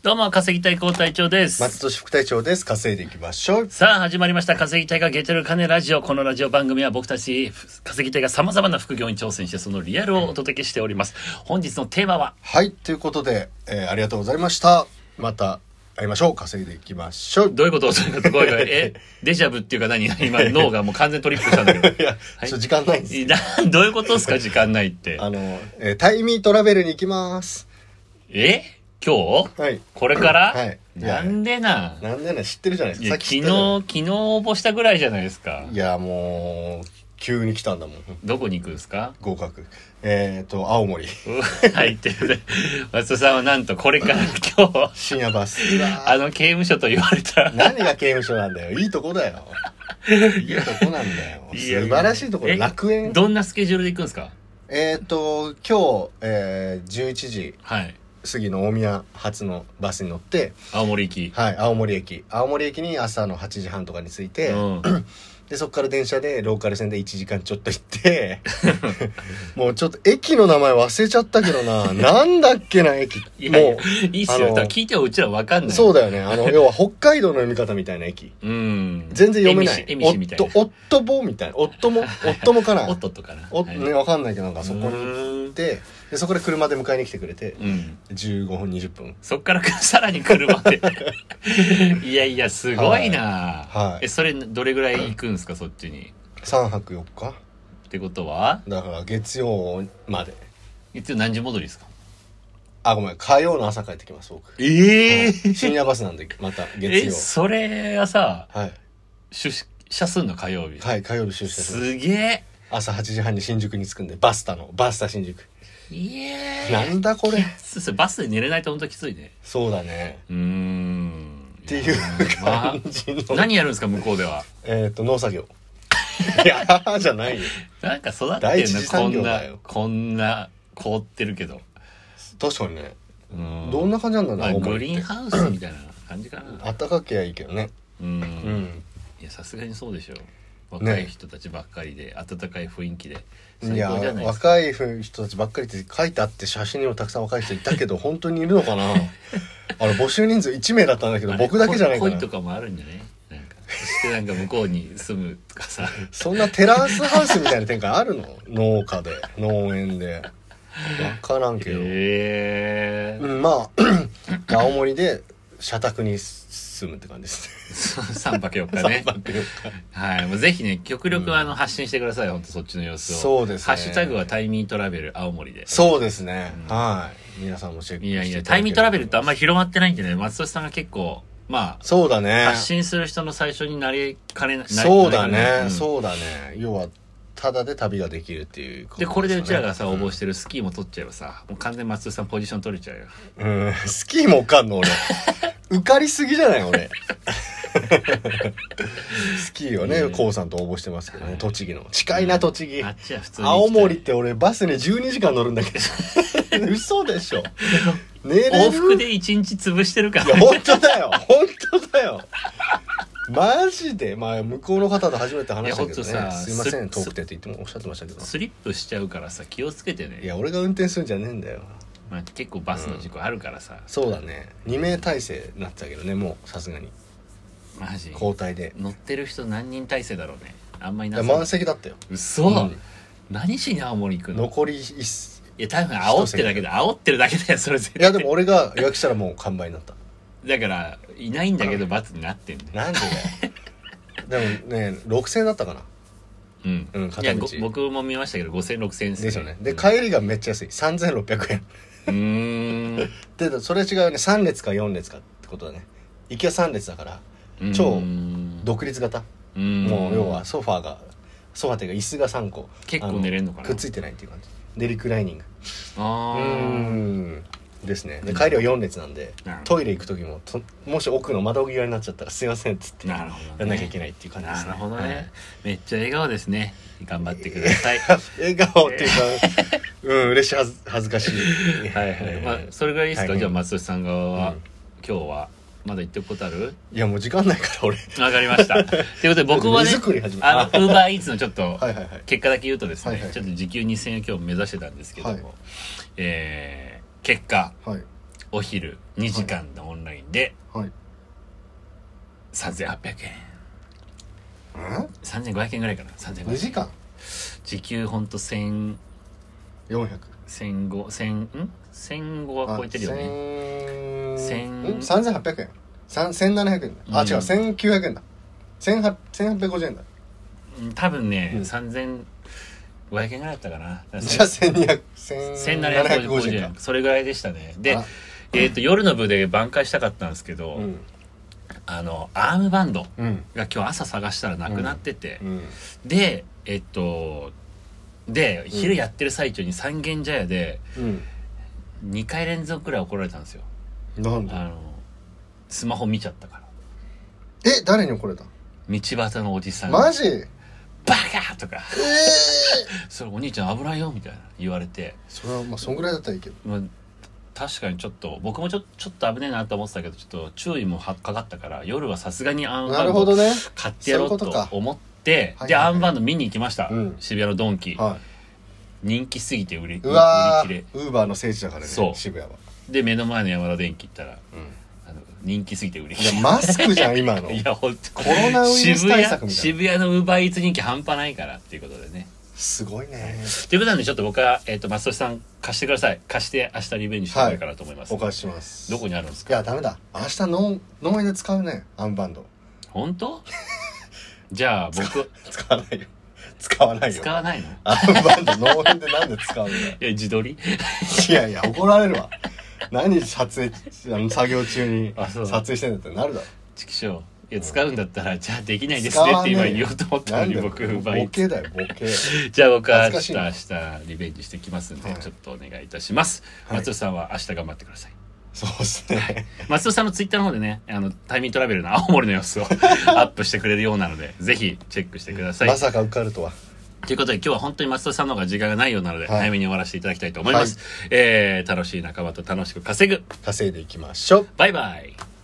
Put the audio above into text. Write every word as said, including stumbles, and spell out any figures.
どうも稼ぎたい高隊長です。 松戸副隊長です。稼いでいきましょう。 さあ始まりました稼ぎたいがゲテる金ラジオ。このラジオ番組は僕たち稼ぎたいが様々な副業に挑戦してそのリアルをお届けしております。本日のテーマは、 はいということで、えー、ありがとうございました。また会いましょう。稼いでいきましょう。 どういうことすごいごいえデジャブっていうか何今脳がもう完全トリップしたんだけどいや、はい、ちょっと時間ないんですなどういうことですか時間ないってあの、えー、タイミートラベルに行きます。 え今日、 はい、 これから、 はい、 なんでななんでな知ってるじゃないですか。さっき昨日昨日応募したぐらいじゃないですか。 いやもう急に来たんだもん。 どこに行くんですか？ 合格。えっ、ー、と青森はいって松戸さんはなんとこれから今日深夜バスあの刑務所と言われた何が刑務所なんだよ。いいとこだよ。いいとこなんだよ。素晴らしいところ。楽園。 どんなスケジュールで行くんですか？ えっ、ー、と今日、えー、じゅういちじはい過ぎの大宮発のバスに乗って青森行き、 はい青森駅青森駅に朝のはちじはんとかに着いて、うん、でそこから電車でローカル線でいちじかんちょっと行ってもうちょっと駅の名前忘れちゃったけどななんだっけな駅。 いやいやもういいっすよ。聞いてもうちら分かんない。 そうだよね。あの要は北海道の読み方みたいな駅。うん全然読めない。 えみしみたいな。 おっとぼみたいな。おっともおっともかな。 おっとっとかな。 おね分かんないけどなんかそこに行ってでそこで車で迎えに来てくれて、うん、じゅうごふんにじゅっぷんそっからさらに車でいやいやすごいな、はいはい、えそれどれぐらい行くんですかそっちに。 さんぱくよっかってことはだから月曜まで。 月曜何時戻りですか？ あごめん火曜の朝帰ってきます僕。 ええー、 深夜バスなんでまた月曜。 えそれはさ、 はい、 出社すんの火曜日。 はい火曜日出社します。 すげえ。 朝はちじはんに新宿に着くんでバスタのバスタ新宿。 いえなんだこれバスで寝れないと本当きついね。 そうだね。 うーんっていう感じの、まあ、 何やるんですか向こうでは。 えっ、ー、と農作業いやーじゃないよ。 なんか育ってんなこんなこんな凍ってるけど。 確かにね。うんどんな感じなんだろう、 まあ、グリーンハウスみたいな感じかな。 あったかけりゃいいけどね。 うん、うん、いやさすがにそうでしょ。若い人たちばっかりで、ね、温かい雰囲気でいや若い人たちばっかりって書いてあって写真にもたくさん若い人いたけど本当にいるのかなあれ募集人数いちめいだったんだけど僕だけじゃないかな。 恋とかもあるんじゃね。なんかそしてなんか向こうに住むとかさそんなテラスハウスみたいな展開あるの農家で農園で分からんけど、えーうん、まあ青森で社宅に住むって感じですねさんぱくよっかねさんぱくよっかはい、もうぜひね極力あの、うん、発信してください。本当そっちの様子を。 そうですね。 ハッシュタグはタイミートラベル青森で。 そうですね、うん、はい皆さんもチェックしていただければ。 いやいやタイミートラベルってあんまり広まってないんでね松戸さんが結構まあそうだね発信する人の最初になりかねない。 そうだね、うん、そうだね。要はただで旅ができるっていうことで, ね、でこれでうちらがさ応募してるスキーも取っちゃえばさ、うん、もう完全に松戸さんポジション取れちゃうよ。 うんスキーも受かんの俺受かりすぎじゃない俺スキーはねコウさんと応募してますけどね、はい、栃木の近いな栃木、うん、 あっちは普通に青森って俺バスにじゅうにじかん乗るんだけど嘘でしょ寝れる往復でいちにち潰してるから、 ね、いや本当だよ本当だよマジでまあ向こうの方と初めて話したけどねすいません遠くてって言ってもおっしゃってましたけどスリップしちゃうからさ気をつけてね。 いや俺が運転するんじゃねえんだよ。 まあ、結構バスの事故あるからさ、うん、 そうだねにめい体制になってたけどねもうさすがにマジ交代で乗ってる人何人体制だろうね。あんまりなさ満席だったよ。 嘘、うん、何しに青森行くの。 残りいや多分煽ってるだけで煽ってるだけだよそれ絶対。 いやでも俺が予約したらもう完売になった。 だからいないんだけど罰になってんだよ。 なんでだよでもねろくせんえんだったかな。うん、うん、片道いや僕も見ましたけどごせんろくせんえんですよね。で、うん、帰りがめっちゃ安いさんぜんろっぴゃくえんうーんでそれ違うよね。さん列かよん列かってことだね。行きはさん列だから超独立型。もう要はソファーがソファーっていうか椅子がさんこ結構寝れんのかな。 くっついてないっていう感じでリクライニングあーですね。で帰りはよん列なんで、うん、トイレ行く時ももし奥の窓際になっちゃったらすいませんっつってやんなきゃいけないっていう感じですね。 なるほどね、はい、めっちゃ笑顔ですね。頑張ってください笑顔っていうかうん嬉しい恥ずかしいはいはい、 まあ、それぐらいいいですか、はい、じゃあ松戸さん側は、うん、今日はまだ言っておくことある？ いやもう時間ないから俺わかりましたということで僕はねあのウーバーイーツのちょっと結果だけ言うとですね、はいはいはい、ちょっと時給にせんえん今日目指してたんですけども、はい、えー、結果、はい、 お昼にじかんのオンラインで、 はい、 さんぜんはっぴゃくえん、 んさんぜんごひゃくえんぐらいかな。さんぜんごひゃくえんにじかん時給ほんとせんよんひゃくせんごひゃく、せん、ん ?せんごひゃくは超えてるよね。 千さんぜんはっぴゃくえんせんななひゃくえんだ、あ、うん、違うせんきゅうひゃくえんだ、せんはっぴゃくごじゅうえんだ、 多分ね、うん、さんぜんごひゃくえんぐらいだったかな。 じゃあせんにひゃく、 せんななひゃくごじゅうえん、それぐらいでしたね。で、えー、と夜の部で挽回したかったんですけど、うん、あのアームバンドが今日朝探したらなくなってて、うんうん、でえっとで昼やってる最中に三軒茶屋でにかい連続くらい怒られたんですよ。 なんで？ あのスマホ見ちゃったから。 え、誰に怒られた？ 道端のおじさん。 マジ？ バカとか、 えー、 それお兄ちゃん危ないよみたいな言われて、 それはまあそんぐらいだったらいいけど、まあ、 確かにちょっと僕もちょちょっと危ねえなと思ってたけど、ちょっと注意もかかったから夜はさすがにアームバンド買ってやろうと思って、でアームバンド見に行きました、うん、渋谷のドンキ、はい、人気すぎて売り、 うわー、売り切れ、ウーバーの聖地だからね、 そう渋谷は。 で目の前の山田電機行ったら、うん、あの人気すぎて売り切れ。 いやマスクじゃん今の。 いや本当コロナウイルス対策みたいな。 渋谷のウーバーイーツ人気半端ないからっていうことでね。 すごいね。 ということなんでちょっと僕は、えー、と松戸さん貸してください。貸して明日リベンジしてもらえるかなと思います、 はい、お貸しします。 どこにあるんですか？ いやダメだ、明日農農園で使うね、アームバンド。 本当？じゃあ僕使わないよ、使わないよ。 使わないの？ アームバンド農園でなんで使うんだよ。 いや自撮りいやいや怒られるわ。何撮影あの作業中に撮影してんだってなるだろ。 チキショー、いや使うんだったら、うん、じゃあできないですねって今言おうと思ったのに僕ボケだよボケ。 じゃあ僕は明日明日リベンジしてきますんで、はい、ちょっとお願いいたします、はい、松尾さんは明日頑張ってください。 そうですね。 松尾さんのツイッターの方でね、あのタイミングトラベルの青森の様子をアップしてくれるようなのでぜひチェックしてください。 まさか受かるとは。 ということで今日は本当に松戸さんの方が時間がないようなので、はい、早めに終わらせていただきたいと思います、はい、えー、楽しい仲間と楽しく稼ぐ稼いでいきましょう。 バイバイ。